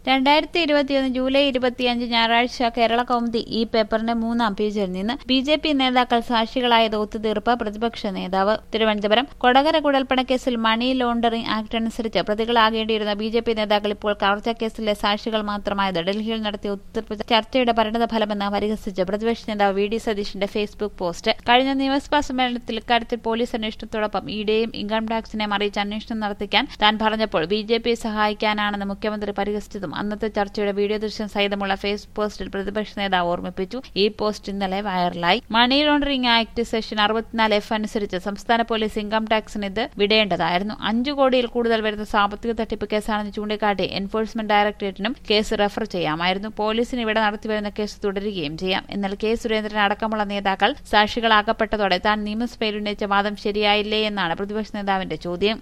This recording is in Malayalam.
2021 ജൂലൈ 25 ഞായറാഴ്ച കേരള കൗമുദി ഈ പേപ്പറിന്റെ 3-ാം പേജിൽ നിന്ന് ബി.ജെ.പി. നേതാക്കൾ സാക്ഷികളായത് ഒത്തുതീർപ്പ് പ്രതിപക്ഷ നേതാവ്. തിരുവനന്തപുരം കൊടകര കുഴൽപ്പണക്കേസിൽ മണി ലോണ്ടറിംഗ് ആക്ട് അനുസരിച്ച് പ്രതികളാകേണ്ടിയിരുന്ന ബി.ജെ.പി. നേതാക്കൾ ഇപ്പോൾ കവർച്ചാക്കേസിലെ സാക്ഷികൾ മാത്രമായത് ഡൽഹിയിൽ നടത്തിയ ഒത്തുതീർപ്പ് ചർച്ചയുടെ പരിണതഫലമെന്ന് പരിഹസിച്ച് പ്രതിപക്ഷ നേതാവ് വി.ഡി. സതീശന്റെ ഫേസ്ബുക്ക് പോസ്റ്റ്. കഴിഞ്ഞ നിയമസഭാ സമ്മേളനത്തിൽ ഇക്കാര്യത്തിൽ പോലീസ് അന്വേഷണത്തോടൊപ്പം ഇഡിയെയും ഇൻകം ടാക്സിനെയും അറിയിച്ച് അന്വേഷണം നടത്തിക്കാൻ താൻ പറഞ്ഞപ്പോൾ ബി.ജെ.പിയെ സഹായിക്കാനാണെന്ന് മുഖ്യമന്ത്രി പരിഹസിച്ചതും അന്നത്തെ ചർച്ചയുടെ വീഡിയോ ദൃശ്യം സഹിതമുള്ള ഫേസ്ബുക്ക് പോസ്റ്റിൽ പ്രതിപക്ഷ നേതാവ് ഓർമ്മിപ്പിച്ചു. ഈ പോസ്റ്റ് ഇന്നലെ വൈറലായി. മണി ലോണ്ടറിംഗ് ആക്ട് സെക്ഷൻ 64F അനുസരിച്ച് സംസ്ഥാന പോലീസ് ഇൻകം ടാക്സിന് ഇത് വിടേണ്ടതായിരുന്നു. 5 കോടിയിൽ കൂടുതൽ വരുന്ന സാമ്പത്തിക തട്ടിപ്പ് കേസാണെന്ന് ചൂണ്ടിക്കാട്ടി എൻഫോഴ്സ്മെന്റ് ഡയറക്ടറേറ്റിനും കേസ് റെഫർ ചെയ്യാമായിരുന്നു. പോലീസിന് ഇവിടെ നടത്തിവരുന്ന കേസ് തുടരുകയും ചെയ്യാം. എന്നാൽ കെ സുരേന്ദ്രൻ അടക്കമുള്ള നേതാക്കൾ സാക്ഷികളാക്കപ്പെട്ടതോടെ താൻ നിയമസഭയിൽ ഉന്നയിച്ച വാദം ശരിയായില്ലേ എന്നാണ് പ്രതിപക്ഷ നേതാവിന്റെ ചോദ്യം.